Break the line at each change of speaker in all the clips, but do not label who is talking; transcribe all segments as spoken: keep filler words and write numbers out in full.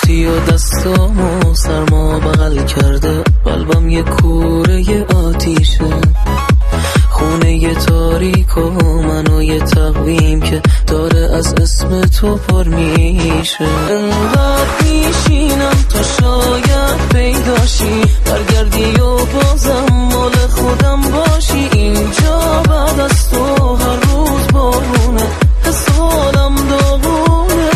رفتی و دستامو سرما بغل کرده، قلبم یه کوره آتیشه، خونه یه تاریک و منو یه تقویم که داره از اسم تو پر میشه. انقدر میشینم تا شاید پیداشی، برگردی و بازم مال خودم باشی. اینجا بعد از تو هر روز بارونه، حس حالم داغونه.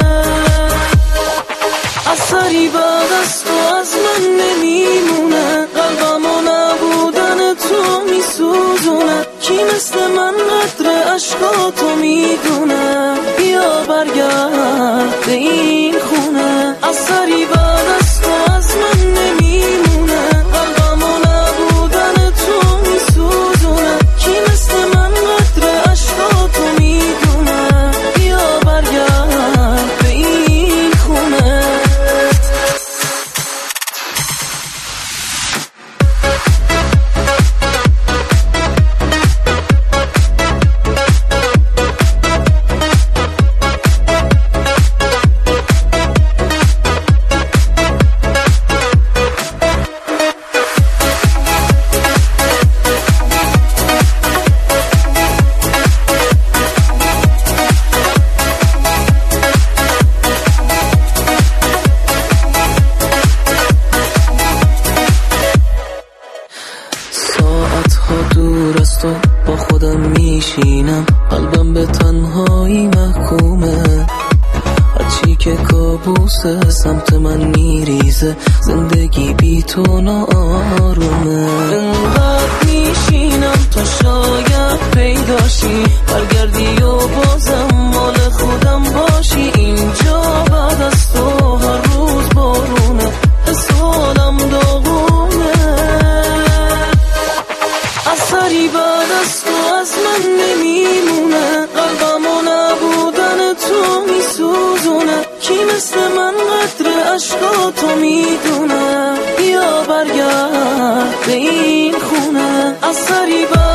اثری بعد از تو از من نمیمونه، قلبم و نبودن تو میسوزونه. کی مثل من قدر عشقاتو میدونه، بیا برگرد به این خونه. اثری بعد از تو از من نمیمونه، قلبم و نبودن تو میسوزونه. کی مثل من قدر عشقاتو میدونه، بیا برگرد به این خونه. دور از تو با خودم میشینم، قلبم به تنهایی محکومه. هرچی که کابوسه سمت من میریزه، زندگی بی تو ناآرومه. انقدر میشینم تا شاید پیداشی، برگردی و بازم مال خودم باشی. اینجا بعد از تو هر روز بارونه، حس حالم داغونه. اثری بعد از تو از من نمیمونه، قلبم و نبودن تو میسوزونه. کی مثل من قدر عشقاتو میدونه، بیا برگرد به این خونه. اثری بعد